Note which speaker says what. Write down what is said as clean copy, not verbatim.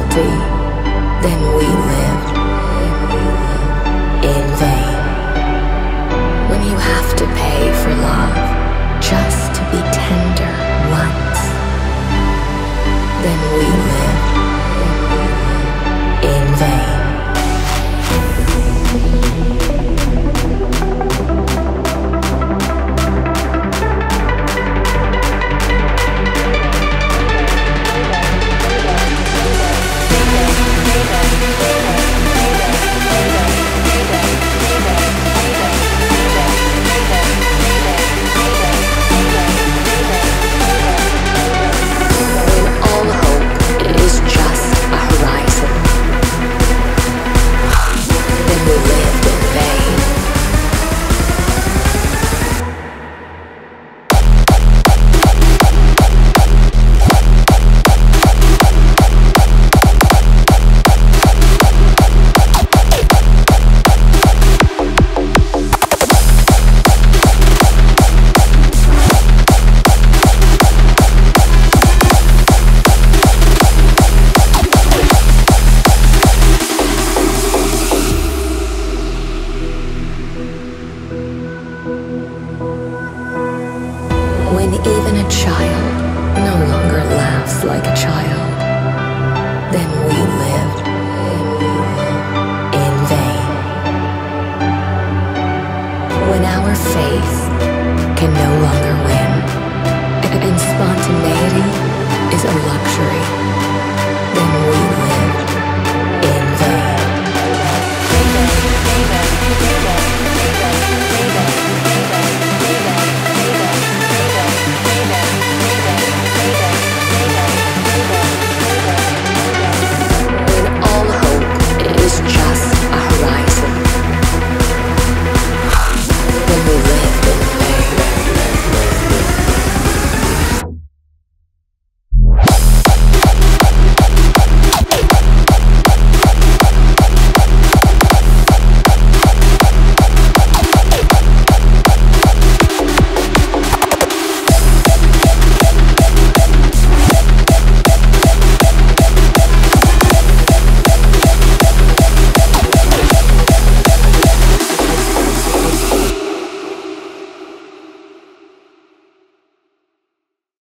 Speaker 1: cruelty, then we lived in vain. When you have to pay for love just to be tender once, then we lived in vain. When even a child no longer laughs like a child, then we lived in vain. When our faith can no longer win, and spontaneity is a luxury, then we